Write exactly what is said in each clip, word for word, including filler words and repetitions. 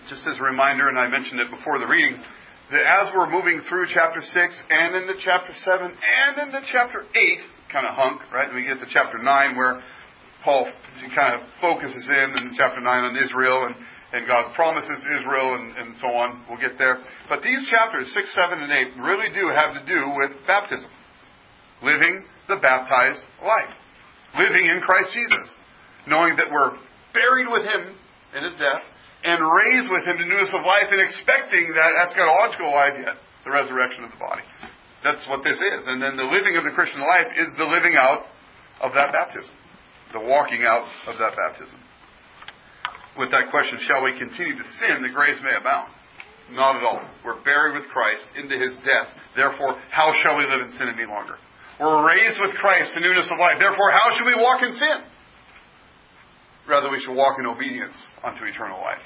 just as a reminder, and I mentioned it before the reading, that as we're moving through chapter six and into chapter seven and into chapter eight, kind of hunk, right? And we get to chapter nine where Paul kind of focuses in in chapter nine on Israel and, and God promises Israel and, and so on. We'll get there. But these chapters, six, seven, and eight, really do have to do with baptism. Living the baptized life. Living in Christ Jesus. Knowing that we're buried with Him in His death and raised with Him to newness of life and expecting that eschatological life yet, the resurrection of the body. That's what this is. And then the living of the Christian life is the living out of that baptism. The walking out of that baptism. With that question, shall we continue to sin that grace may abound? Not at all. We're buried with Christ into His death. Therefore, how shall we live in sin any longer? We're raised with Christ to newness of life. Therefore, how should we walk in sin? Rather, we should walk in obedience unto eternal life.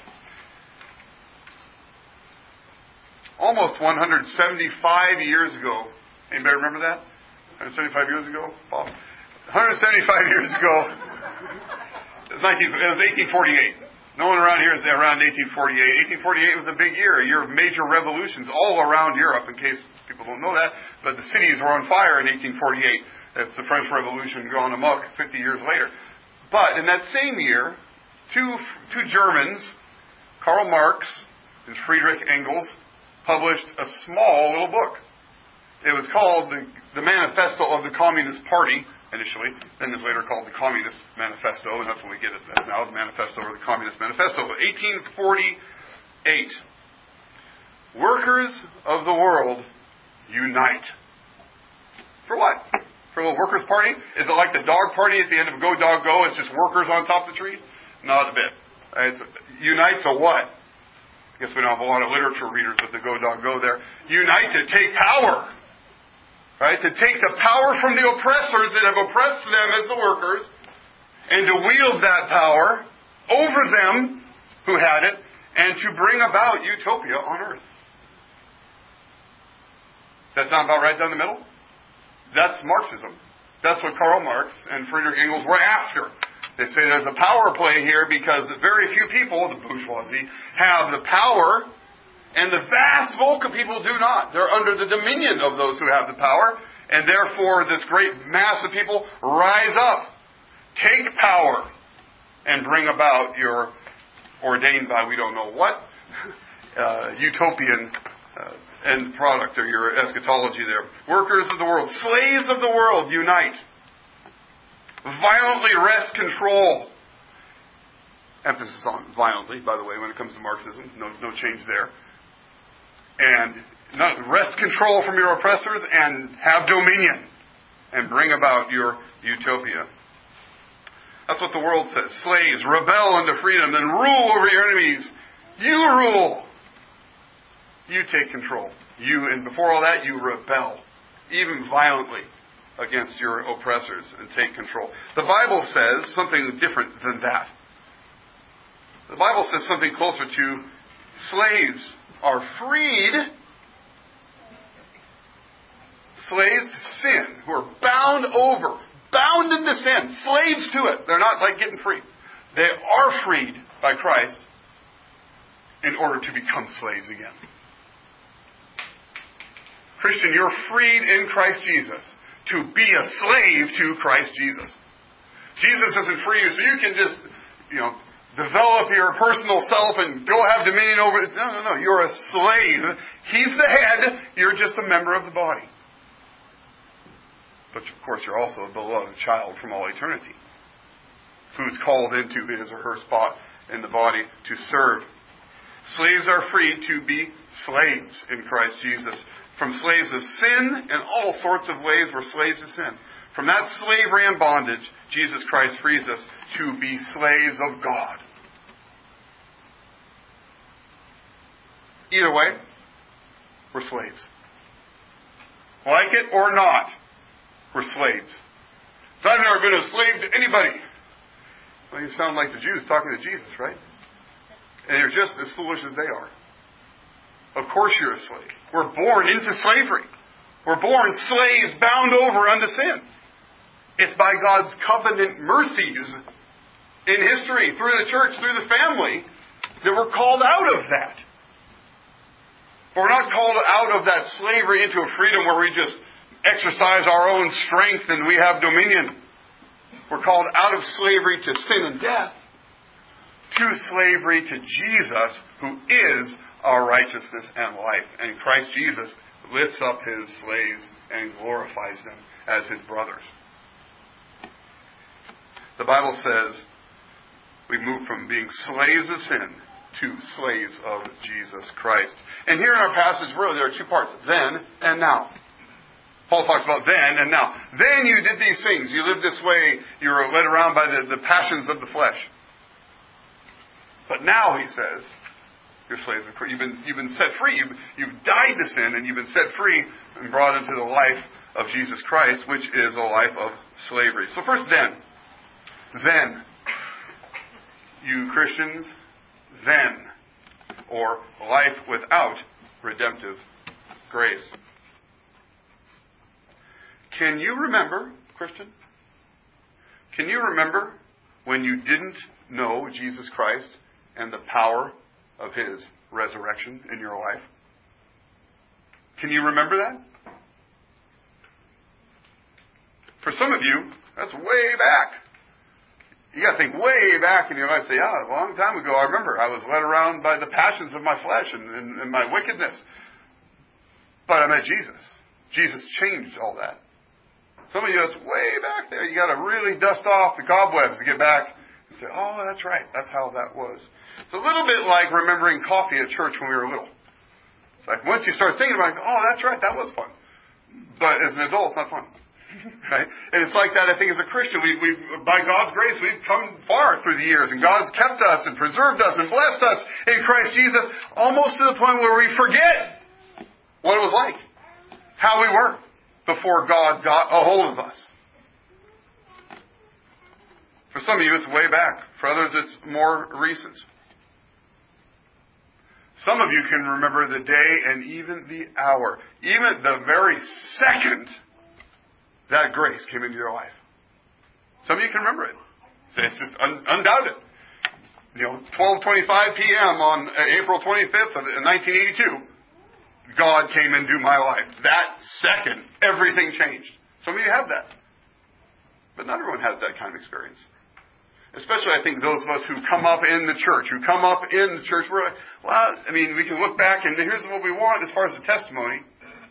Almost one hundred seventy-five years ago. Anybody remember that? one hundred seventy-five years ago? Bob? one hundred seventy-five years ago. It was, nineteen, it was eighteen forty-eight. No one around here is around eighteen forty-eight. eighteen forty-eight was a big year, a year of major revolutions all around Europe, in case people don't know that. But the cities were on fire in eighteen forty-eight. That's the French Revolution gone amok fifty years later. But in that same year, two, two Germans, Karl Marx and Friedrich Engels, published a small little book. It was called the, the Manifesto of the Communist Party, initially. Then it's later called the Communist Manifesto, and that's what we get it as now, the Manifesto or the Communist Manifesto. eighteen forty-eight. Workers of the world, unite. For what? For a little workers' party? Is it like the dog party at the end of Go Dog Go? It's just workers on top of the trees? Not a bit. It's, unite to what? I guess we don't have a lot of literature readers with the Go Dog Go there. Unite to take power. Right? To take the power from the oppressors that have oppressed them as the workers and to wield that power over them who had it and to bring about utopia on earth. That sound about right down the middle? That's Marxism. That's what Karl Marx and Friedrich Engels were after. They say there's a power play here because very few people, the bourgeoisie, have the power, and the vast bulk of people do not. They're under the dominion of those who have the power, and therefore this great mass of people rise up, take power, and bring about your ordained by we don't know what, uh, utopian uh, end product or your eschatology there. Workers of the world, slaves of the world, unite. Violently wrest control. Emphasis on violently, by the way, when it comes to Marxism. No, no change there. And not, wrest control from your oppressors and have dominion. And bring about your utopia. That's what the world says. Slaves, rebel unto freedom, then rule over your enemies. You rule. You take control. You, and before all that, you rebel, even violently, against your oppressors and take control. The Bible says something different than that. The Bible says something closer to slaves are freed. Slaves to sin, who are bound over, bound into sin, slaves to it. They're not like getting free. They are freed by Christ in order to become slaves again. Christian, you're freed in Christ Jesus to be a slave to Christ Jesus. Jesus doesn't free you so you can just, you know, develop your personal self and go have dominion over it. No, no, no. You're a slave. He's the head. You're just a member of the body. But, of course, you're also a beloved child from all eternity who's called into his or her spot in the body to serve. Slaves are free to be slaves in Christ Jesus. From slaves of sin and all sorts of ways we're slaves of sin. From that slavery and bondage, Jesus Christ frees us to be slaves of God. Either way, we're slaves. Like it or not, we're slaves. So I've never been a slave to anybody. Well, you sound like the Jews talking to Jesus, right? And you're just as foolish as they are. Of course you're a slave. We're born into slavery. We're born slaves bound over unto sin. It's by God's covenant mercies in history, through the church, through the family, That we're called out of that. But we're not called out of that slavery into a freedom where we just exercise our own strength and we have dominion. We're called out of slavery to sin and death to slavery to Jesus, who is our righteousness and life. And Christ Jesus lifts up His slaves and glorifies them as His brothers. The Bible says we move from being slaves of sin to slaves of Jesus Christ. And here in our passage, really, there are two parts. Then and now. Paul talks about then and now. Then you did these things. You lived this way. You were led around by the, the passions of the flesh. But now, he says, you're slaves of Christ. You've been, you've been set free. You've, you've died to sin and you've been set free and brought into the life of Jesus Christ, which is a life of slavery. So first, then. Then. You Christians, then. Or life without redemptive grace. Can you remember, Christian? Can you remember when you didn't know Jesus Christ and the power of His resurrection in your life? Can you remember that? For some of you, that's way back. You got to think way back in your life. Say, yeah, a long time ago, I remember I was led around by the passions of my flesh and, and, and my wickedness. But I met Jesus. Jesus changed all that. Some of you, it's way back there. You got to really dust off the cobwebs to get back and say, oh, that's right. That's how that was. It's a little bit like remembering coffee at church when we were little. It's like once you start thinking about it, oh, that's right, that was fun. But as an adult, it's not fun. Right? And it's like that, I think, as a Christian. We, we, by God's grace, we've come far through the years. And God's kept us and preserved us and blessed us in Christ Jesus, almost to the point where we forget what it was like. How we were before God got a hold of us. For some of you, it's way back. For others, it's more recent. Some of you can remember the day and even the hour, even the very second that grace came into your life. Some of you can remember it. It's just un- undoubted. You know, twelve twenty-five p.m. on April twenty-fifth of nineteen eighty-two, God came into my life. That second, everything changed. Some of you have that. But not everyone has that kind of experience. Especially, I think, those of us who come up in the church, who come up in the church, we're like, well, I mean, we can look back and here's what we want as far as the testimony.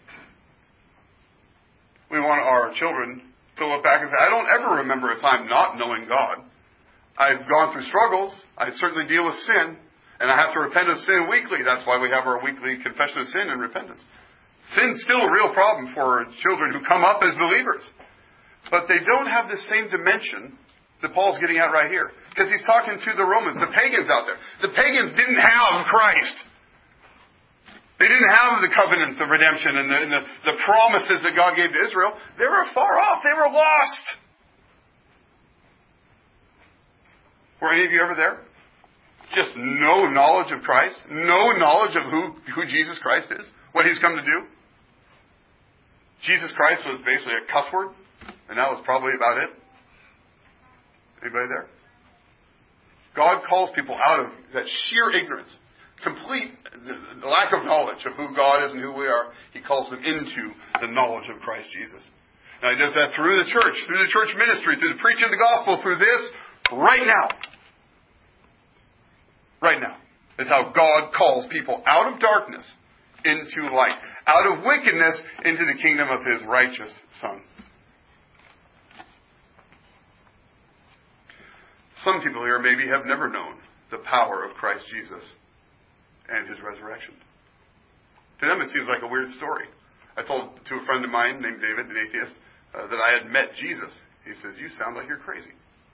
We want our children to look back and say, I don't ever remember a time not knowing God. I've gone through struggles. I certainly deal with sin. And I have to repent of sin weekly. That's why we have our weekly confession of sin and repentance. Sin's still a real problem for children who come up as believers. But they don't have the same dimension that Paul's getting at right here. Because he's talking to the Romans, the pagans out there. The pagans didn't have Christ. They didn't have the covenants of redemption and the, and the, the promises that God gave to Israel. They were far off. They were lost. Were any of you ever there? Just no knowledge of Christ? No knowledge of who, who Jesus Christ is? What He's come to do? Jesus Christ was basically a cuss word, and that was probably about it. Anybody there? God calls people out of that sheer ignorance, complete lack of knowledge of who God is and who we are. He calls them into the knowledge of Christ Jesus. Now He does that through the church, through the church ministry, through the preaching of the gospel, through this, right now. Right now is how God calls people out of darkness into light, out of wickedness into the kingdom of His righteous Son. Some people here maybe have never known the power of Christ Jesus and His resurrection. To them it seems like a weird story. I told to a friend of mine named David, an atheist, uh, that I had met Jesus. He says, you sound like you're crazy.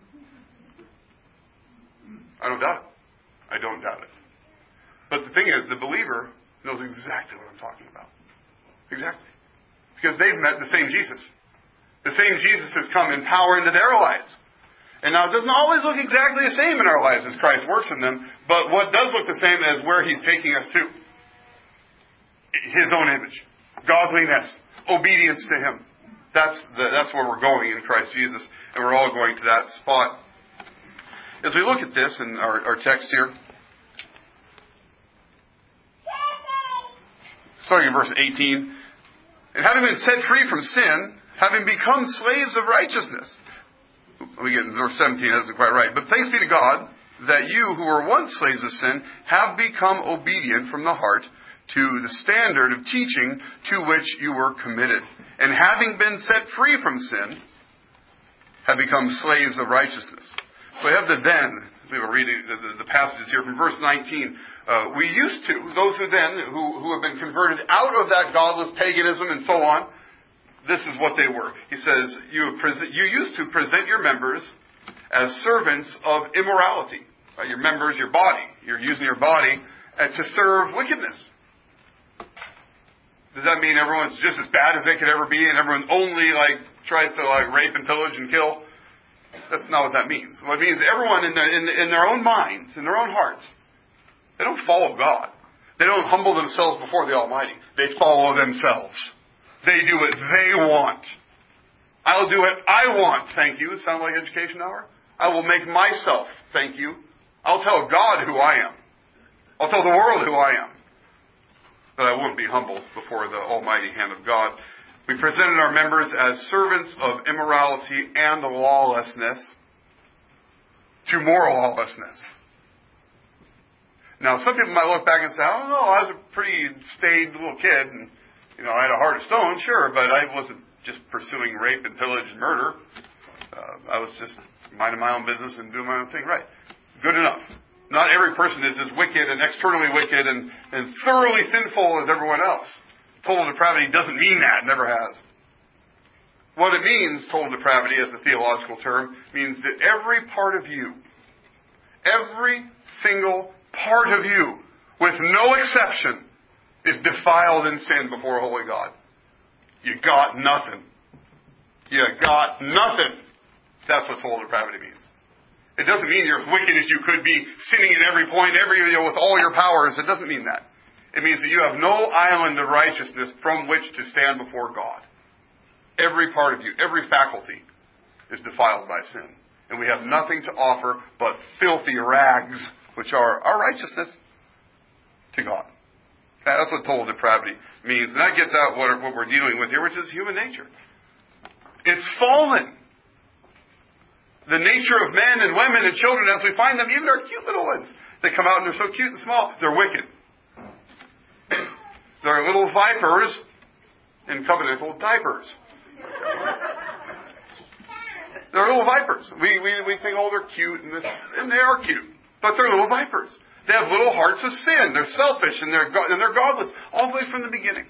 I don't doubt it. I don't doubt it. But the thing is, the believer knows exactly what I'm talking about. Exactly. Because they've met the same Jesus. The same Jesus has come in power into their lives. And now it doesn't always look exactly the same in our lives as Christ works in them, but what does look the same is where He's taking us to. His own image. Godliness. Obedience to Him. That's the, that's where we're going in Christ Jesus. And we're all going to that spot. As we look at this in our, our text here, starting in verse eighteen. And having been set free from sin, having become slaves of righteousness. We get in verse seventeen, that isn't quite right. But thanks be to God that you who were once slaves of sin have become obedient from the heart to the standard of teaching to which you were committed. And having been set free from sin, have become slaves of righteousness. So we have the then, we were reading the, the, the passages here from verse nineteen. Uh, we used to, those who then, who, who have been converted out of that godless paganism and so on, this is what they were. He says, you, present, you used to present your members as servants of immorality. Right? Your members, your body. You're using your body uh, to serve wickedness. Does that mean everyone's just as bad as they could ever be and everyone only like tries to like rape and pillage and kill? That's not what that means. What it means is everyone in their, in, in their own minds, in their own hearts, they don't follow God. They don't humble themselves before the Almighty. They follow themselves. They do what they want. I'll do what I want, thank you. Sound like education hour? I will make myself, thank you. I'll tell God who I am. I'll tell the world who I am. But I won't be humble before the almighty hand of God. We presented our members as servants of immorality and lawlessness to more lawlessness. Now, some people might look back and say, oh, no, I was a pretty staid little kid, and, you know, I had a heart of stone, sure, but I wasn't just pursuing rape and pillage and murder. Uh, I was just minding my own business and doing my own thing right. Good enough. Not every person is as wicked and externally wicked and, and thoroughly sinful as everyone else. Total depravity doesn't mean that, never has. What it means, total depravity, as the theological term, means that every part of you, every single part of you, with no exception, is defiled in sin before a holy God. You got nothing. You got nothing. That's what total depravity means. It doesn't mean you're as wicked as you could be, sinning at every point, every you know, with all your powers. It doesn't mean that. It means that you have no island of righteousness from which to stand before God. Every part of you, every faculty, is defiled by sin. And we have nothing to offer but filthy rags, which are our righteousness, to God. That's what total depravity means. And that gets out what, what we're dealing with here, which is human nature. It's fallen. The nature of men and women and children as we find them, even our cute little ones. They come out and they're so cute and small. They're wicked. They're little vipers in covenantal diapers. They're little vipers. We, we, we think, oh, they're cute, and, this, and they are cute. But they're little vipers. They have little hearts of sin. They're selfish and they're, and they're godless, all the way from the beginning.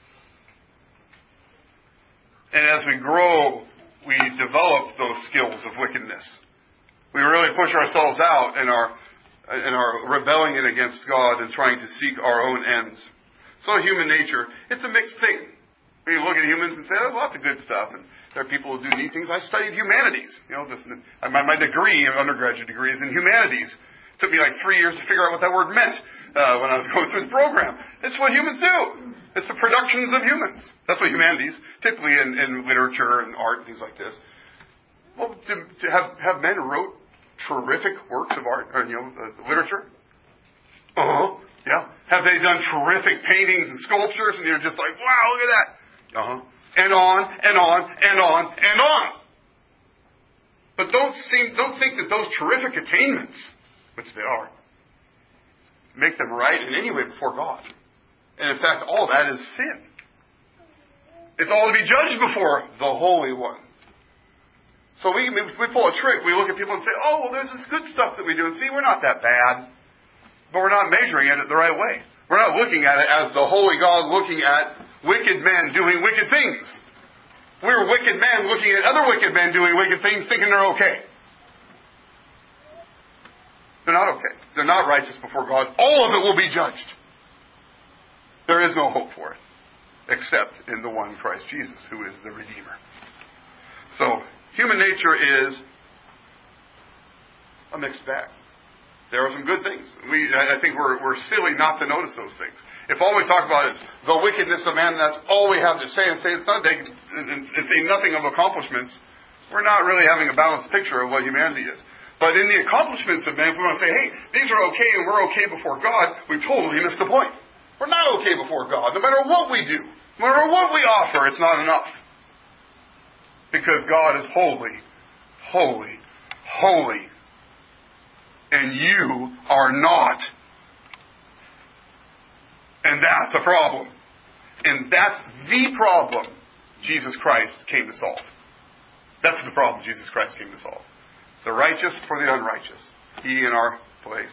And as we grow, we develop those skills of wickedness. We really push ourselves out in our, in our rebelling against God and trying to seek our own ends. So human nature, it's a mixed thing. We look at humans and say, there's lots of good stuff, and there are people who do neat things. I studied humanities. You know, this, my, my degree, undergraduate degree, is in humanities. It took me like three years to figure out what that word meant uh, when I was going through the program. It's what humans do. It's the productions of humans. That's what humanities, typically in, in literature and art and things like this. Well, to, to have, have men who wrote terrific works of art, or, you know, uh, literature. Uh-huh. Yeah. Have they done terrific paintings and sculptures, and you're just like, wow, look at that. Uh-huh. And on, and on, and on, and on. But don't seem, don't think that those terrific attainments, which they are, make them right in any way before God. And in fact, all that is sin. It's all to be judged before the Holy One. So we, we pull a trick. We look at people and say, oh, well, there's this good stuff that we do. And see, we're not that bad. But we're not measuring it the right way. We're not looking at it as the Holy God looking at wicked men doing wicked things. We're wicked men looking at other wicked men doing wicked things thinking they're okay. They're not okay. They're not righteous before God. All of it will be judged. There is no hope for it, except in the one Christ Jesus, who is the Redeemer. So, human nature is a mixed bag. There are some good things. We, I think we're, we're silly not to notice those things. If all we talk about is the wickedness of man, and that's all we have to say, and say it's not, it's, it's a nothing of accomplishments, we're not really having a balanced picture of what humanity is. But in the accomplishments of man, if we want to say, hey, these are okay and we're okay before God, we've totally missed the point. We're not okay before God. No matter what we do, no matter what we offer, it's not enough. Because God is holy, holy, holy. And you are not. And that's a problem. And that's the problem Jesus Christ came to solve. That's the problem Jesus Christ came to solve. The righteous for the unrighteous. He in our place.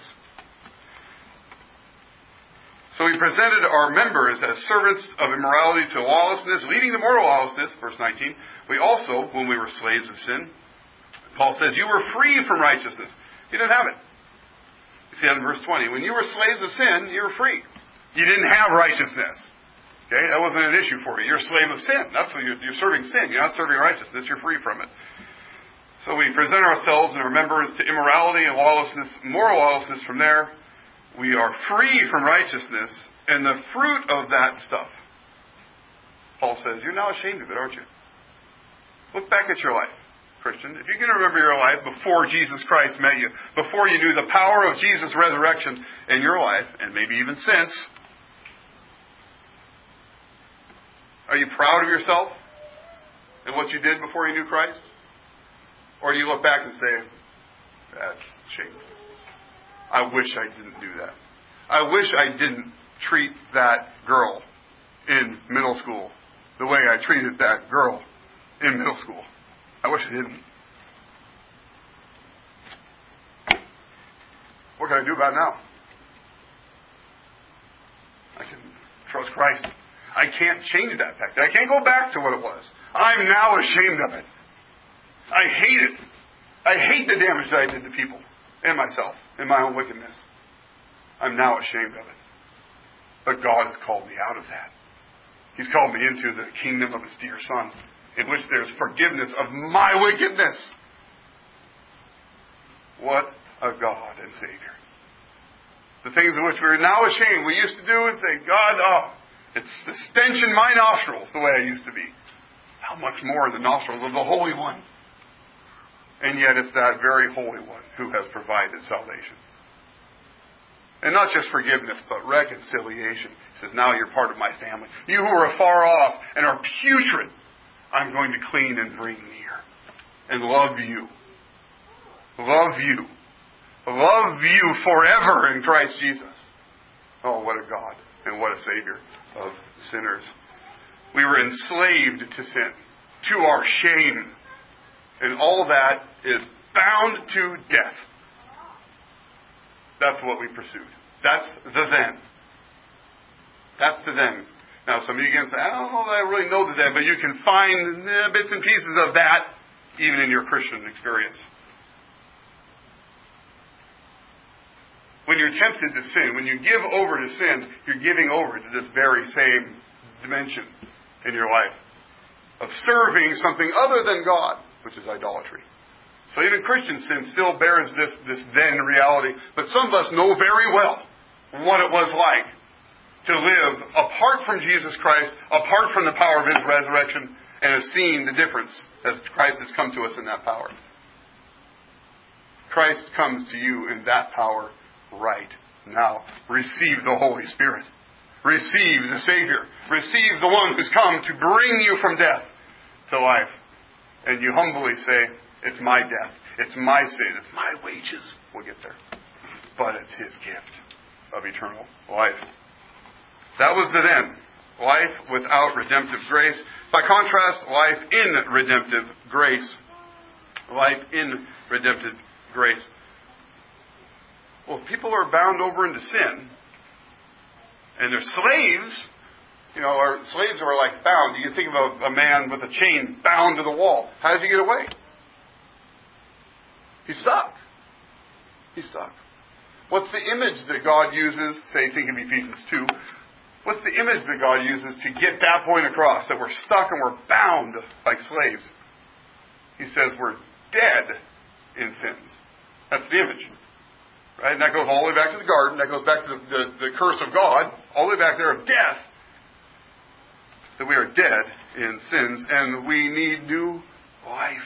So he presented our members as servants of immorality to lawlessness, leading to mortal lawlessness, verse nineteen. We also, when we were slaves of sin, Paul says, you were free from righteousness. You didn't have it. You see that in verse twenty. When you were slaves of sin, you were free. You didn't have righteousness. Okay, that wasn't an issue for you. You're a slave of sin. That's what you're, you're serving sin. You're not serving righteousness. You're free from it. So we present ourselves and our members to immorality and lawlessness, moral lawlessness. From there, we are free from righteousness, and the fruit of that stuff. Paul says, you're now ashamed of it, aren't you? Look back at your life, Christian. If you can remember your life before Jesus Christ met you, before you knew the power of Jesus' resurrection in your life, and maybe even since, are you proud of yourself and what you did before you knew Christ? Or do you look back and say, that's shameful. I wish I didn't do that. I wish I didn't treat that girl in middle school the way I treated that girl in middle school. I wish I didn't. What can I do about it now? I can trust Christ. I can't change that fact. I can't go back to what it was. I'm now ashamed of it. I hate it. I hate the damage that I did to people and myself in my own wickedness. I'm now ashamed of it. But God has called me out of that. He's called me into the kingdom of His dear Son, in which there's forgiveness of my wickedness. What a God and Savior. The things of which we are now ashamed, we used to do and say, God, oh, it's the stench in my nostrils, the way I used to be. How much more in the nostrils of the Holy One? And yet it's that very Holy One who has provided salvation. And not just forgiveness, but reconciliation. He says, now you're part of my family. You who are afar off and are putrid, I'm going to clean and bring near. And love you. Love you. Love you forever in Christ Jesus. Oh, what a God and what a Savior of sinners. We were enslaved to sin, to our shame. And all that is bound to death. That's what we pursued. That's the then. That's the then. Now, some of you can say, I don't know that I really know the then, but you can find eh, bits and pieces of that even in your Christian experience. When you're tempted to sin, when you give over to sin, you're giving over to this very same dimension in your life of serving something other than God, which is idolatry. So even Christian sin still bears this, this then reality. But some of us know very well what it was like to live apart from Jesus Christ, apart from the power of His resurrection, and have seen the difference as Christ has come to us in that power. Christ comes to you in that power right now. Receive the Holy Spirit. Receive the Savior. Receive the one who's come to bring you from death to life. And you humbly say, it's my death. It's my sin. It's my wages. We'll get there. But it's His gift of eternal life. That was the then. Life without redemptive grace. By contrast, life in redemptive grace. Life in redemptive grace. Well, if people are bound over into sin, and they're slaves, you know, or slaves are like bound. You think of a, a man with a chain bound to the wall. How does he get away? He's stuck. He's stuck. What's the image that God uses? Say, think of Ephesians two. What's the image that God uses to get that point across? That we're stuck and we're bound like slaves. He says we're dead in sins. That's the image. Right? And that goes all the way back to the garden. That goes back to the, the, the curse of God. All the way back there of death. That we are dead in sins and we need new life.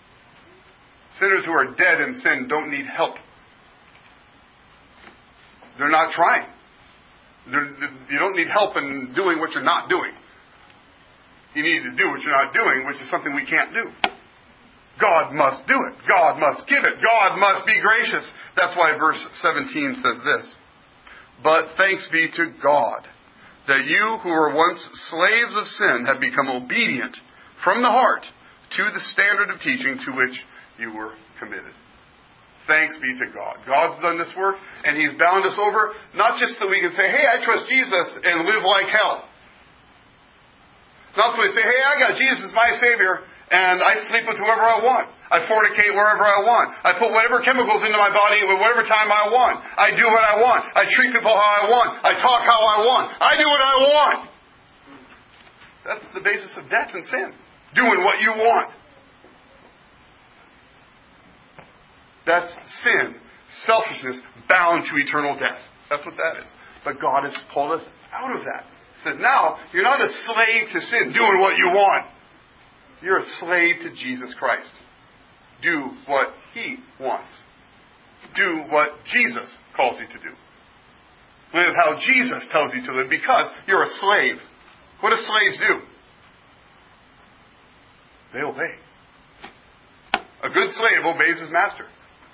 Sinners who are dead in sin don't need help. they're not trying. They're, you don't need help in doing what you're not doing. You need to do what you're not doing, which is something we can't do. God must do it. God must give it. God must be gracious. That's why verse seventeen says this. But thanks be to God that you who were once slaves of sin have become obedient from the heart to the standard of teaching to which you were committed. Thanks be to God. God's done this work, and He's bound us over, not just so we can say, hey, I trust Jesus and live like hell. Not so we say, hey, I got Jesus as my Savior, and I sleep with whoever I want. I fornicate wherever I want. I put whatever chemicals into my body at whatever time I want. I do what I want. I treat people how I want. I talk how I want. I do what I want. That's the basis of death and sin. Doing what you want. That's sin, selfishness, bound to eternal death. That's what that is. But God has pulled us out of that. He says, now, you're not a slave to sin, doing what you want. You're a slave to Jesus Christ. Do what He wants. Do what Jesus calls you to do. Live how Jesus tells you to live, because you're a slave. What do slaves do? They obey. A good slave obeys his master.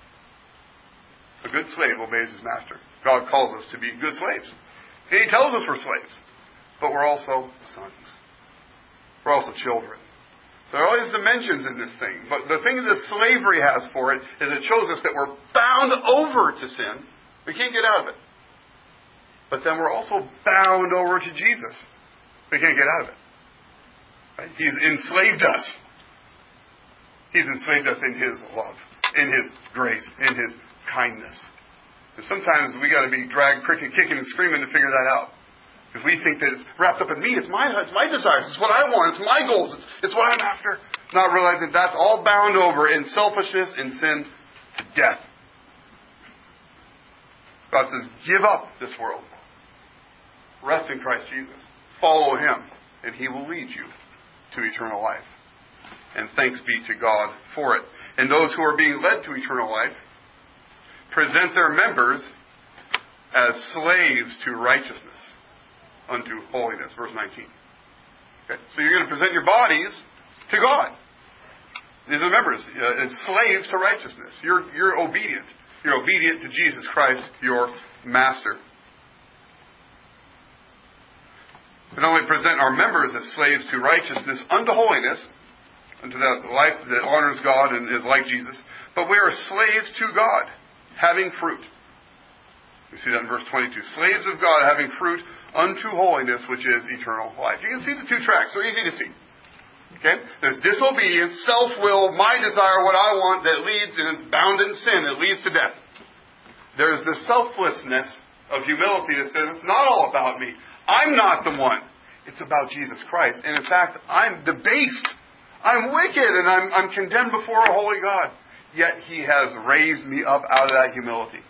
A good slave obeys his master. God calls us to be good slaves. He tells us we're slaves. But we're also sons. We're also children. So there are all these dimensions in this thing. But the thing that slavery has for it is it shows us that we're bound over to sin. We can't get out of it. But then we're also bound over to Jesus. We can't get out of it. Right? He's enslaved us. He's enslaved us in His love, in His grace, in His kindness. And sometimes we got to be dragged, kicking, kicking, and screaming to figure that out. Because we think that it's wrapped up in me. It's my, it's my desires. It's what I want. It's my goals. It's, it's what I'm after. Not realizing that's all bound over in selfishness and sin to death. God says, give up this world. Rest in Christ Jesus. Follow Him, and He will lead you to eternal life. And thanks be to God for it. And those who are being led to eternal life present their members as slaves to righteousness unto holiness. Verse nineteen. Okay. So you're going to present your bodies to God. These are members uh, as slaves to righteousness. You're, you're obedient. You're obedient to Jesus Christ, your Master. We not only present our members as slaves to righteousness unto holiness, unto that life that honors God and is like Jesus, but we are slaves to God, having fruit. We see that in verse twenty-two. Slaves of God, having fruit unto holiness, which is eternal life. You can see the two tracks. They're easy to see. Okay? There's disobedience, self-will, my desire, what I want, that leads, and it's bound in sin, that leads to death. There's the selflessness of humility that says, it's not all about me. I'm not the one. It's about Jesus Christ. And in fact, I'm debased. I'm wicked, and I'm, I'm condemned before a holy God. Yet He has raised me up out of that humility.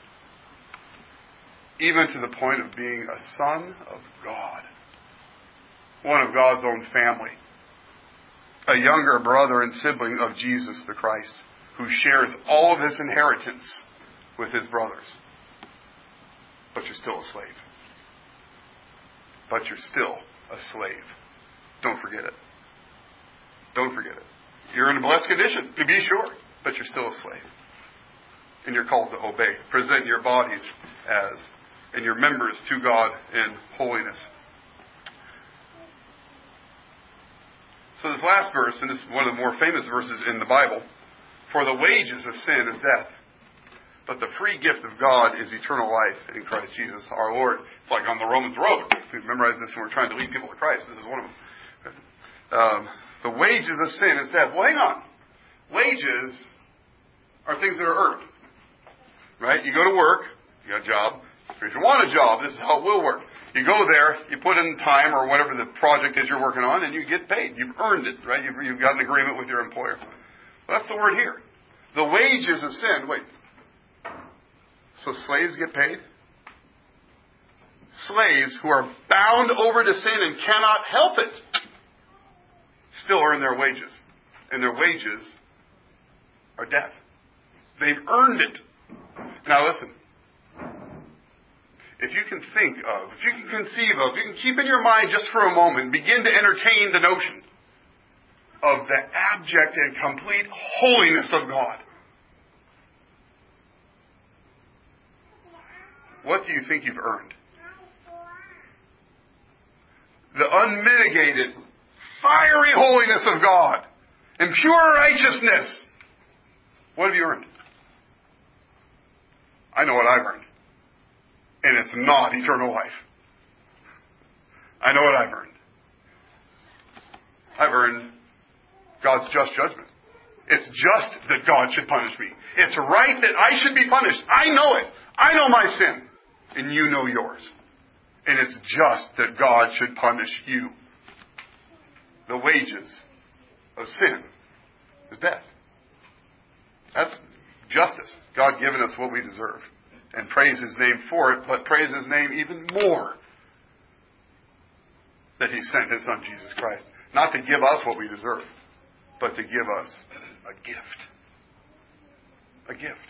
Even to the point of being a son of God. One of God's own family. A younger brother and sibling of Jesus the Christ, who shares all of His inheritance with His brothers. But you're still a slave. But you're still a slave. Don't forget it. Don't forget it. You're in a blessed condition, to be sure, but you're still a slave. And you're called to obey. Present your bodies as, and your members to God in holiness. So this last verse, and this is one of the more famous verses in the Bible, for the wages of sin is death, but the free gift of God is eternal life in Christ Jesus our Lord. It's like on the Romans road. We've memorized this when we're trying to lead people to Christ. This is one of them. Um, the wages of sin is death. Well, hang on. Wages are things that are earned. Right? You go to work, you got a job. If you want a job, this is how it will work. You go there, you put in time or whatever the project is you're working on, and you get paid. You've earned it, right? You've, you've got an agreement with your employer. Well, that's the word here. The wages of sin. Wait. So slaves get paid? Slaves who are bound over to sin and cannot help it still earn their wages. And their wages are death. They've earned it. Now listen. if you can think of, if you can conceive of, if you can keep in your mind just for a moment, begin to entertain the notion of the abject and complete holiness of God. What do you think you've earned? The unmitigated, fiery holiness of God and pure righteousness. What have you earned? I know what I've earned. And it's not eternal life. I know what I've earned. I've earned God's just judgment. It's just that God should punish me. It's right that I should be punished. I know it. I know my sin. And you know yours. And it's just that God should punish you. The wages of sin is death. That's justice. God giving us what we deserve. And praise His name for it, but praise His name even more that He sent His Son Jesus Christ. Not to give us what we deserve, but to give us a gift. A gift.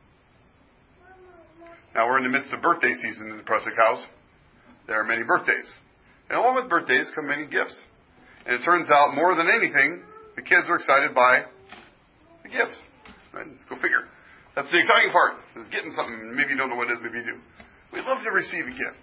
Now we're in the midst of birthday season in the Prusik House. There are many birthdays. And along with birthdays come many gifts. And it turns out, more than anything, the kids are excited by the gifts. Right? Go figure. That's the exciting part, is getting something. Maybe you don't know what it is, maybe you do. We love to receive a gift.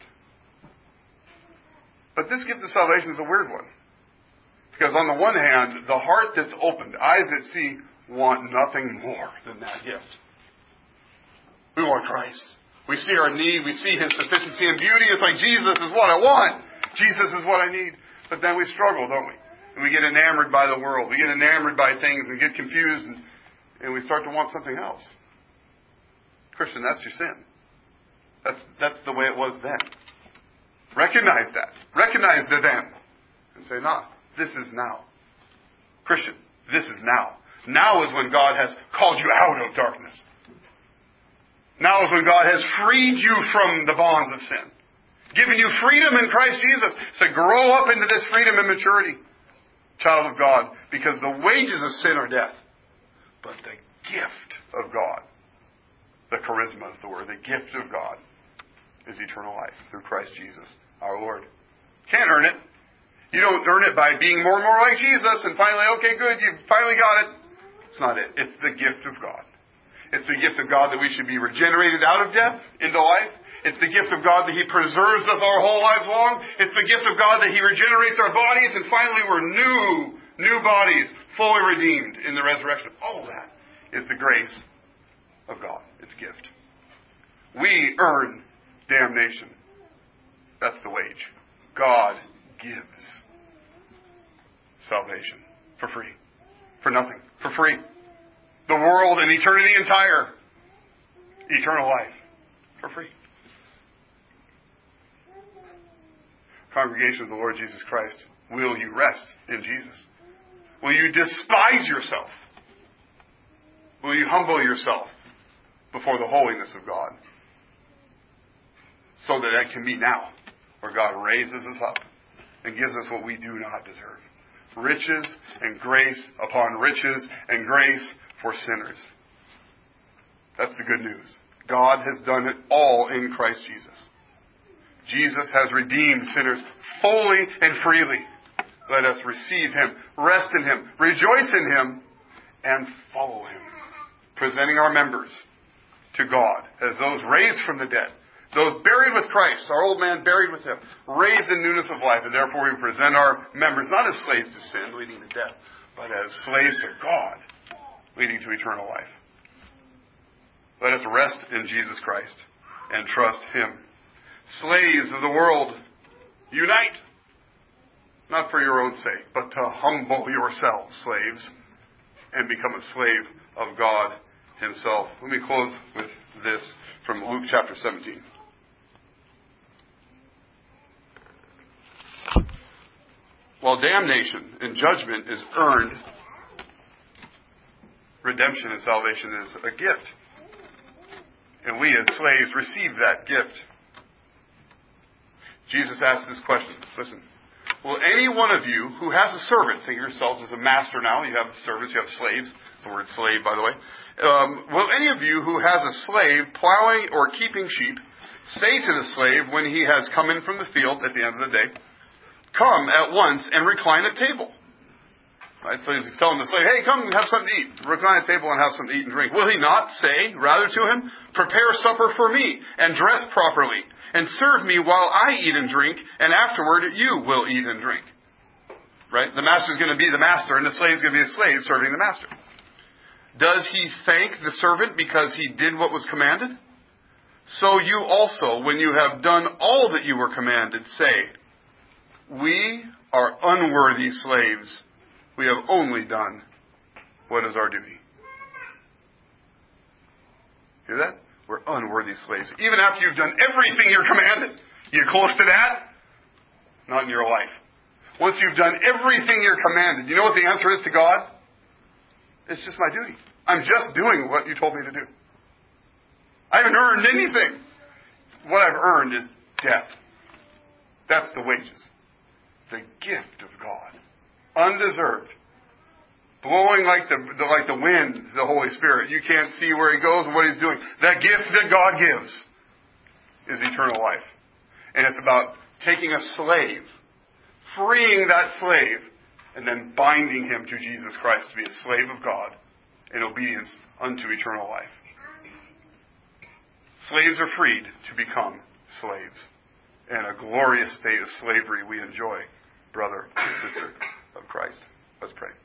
But this gift of salvation is a weird one. Because on the one hand, the heart that's opened, eyes that see, want nothing more than that gift. We want Christ. We see our need. We see His sufficiency and beauty. It's like, Jesus is what I want. Jesus is what I need. But then we struggle, don't we? And we get enamored by the world. We get enamored by things and get confused. And, and we start to want something else. Christian, that's your sin. That's, that's the way it was then. Recognize that. Recognize the then. And say, nah, this is now. Christian, this is now. Now is when God has called you out of darkness. Now is when God has freed you from the bonds of sin. Given you freedom in Christ Jesus. So grow up into this freedom and maturity. Child of God. Because the wages of sin are death. But the gift of God. The charisma is the word. The gift of God is eternal life through Christ Jesus, our Lord. Can't earn it. You don't earn it by being more and more like Jesus and finally, okay, good, you finally got it. It's not it. It's the gift of God. It's the gift of God that we should be regenerated out of death into life. It's the gift of God that He preserves us our whole lives long. It's the gift of God that He regenerates our bodies, and finally we're new, new bodies, fully redeemed in the resurrection. All that is the grace of God. It's gift. We earn damnation. That's the wage. God gives salvation for free. For nothing. For free. The world and eternity entire. Eternal life. For free. Congregation of the Lord Jesus Christ, will you rest in Jesus? Will you despise yourself? Will you humble yourself before the holiness of God? So that that can be now, where God raises us up and gives us what we do not deserve. Riches and grace upon riches and grace for sinners. That's the good news. God has done it all in Christ Jesus. Jesus has redeemed sinners fully and freely. Let us receive Him, rest in Him, rejoice in Him, and follow Him. Presenting our members to God as those raised from the dead. Those buried with Christ, our old man buried with Him, raised in newness of life, and therefore we present our members not as slaves to sin, leading to death, but as slaves to God, leading to eternal life. Let us rest in Jesus Christ and trust Him. Slaves of the world, unite, not for your own sake, but to humble yourselves, slaves, and become a slave of God Himself. Let me close with this from Luke chapter seventeen. While damnation and judgment is earned, redemption and salvation is a gift. And we as slaves receive that gift. Jesus asked this question. Listen. Will any one of you who has a servant, think of yourselves as a master now, you have servants, you have slaves. It's the word slave, by the way. Um, will any of you who has a slave plowing or keeping sheep say to the slave when he has come in from the field at the end of the day, come at once and recline at table. Right? So he's telling the slave, hey, come have something to eat. Recline at table and have something to eat and drink. Will he not say, rather to him, prepare supper for me and dress properly and serve me while I eat and drink, and afterward you will eat and drink. Right? The master's going to be the master and the slave's going to be the slave serving the master. Does he thank the servant because he did what was commanded? So you also, when you have done all that you were commanded, say, we are unworthy slaves. We have only done what is our duty. Hear that? We're unworthy slaves. Even after you've done everything you're commanded. You close to that? Not in your life. Once you've done everything you're commanded, you know what the answer is to God? It's just my duty. I'm just doing what you told me to do. I haven't earned anything. What I've earned is death. That's the wages. The gift of God. Undeserved. Blowing like the, the like the wind, the Holy Spirit. You can't see where He goes and what He's doing. That gift that God gives is eternal life. And it's about taking a slave, freeing that slave, and then binding him to Jesus Christ to be a slave of God in obedience unto eternal life. Slaves are freed to become slaves. And a glorious state of slavery we enjoy, brother and sister of Christ. Let's pray.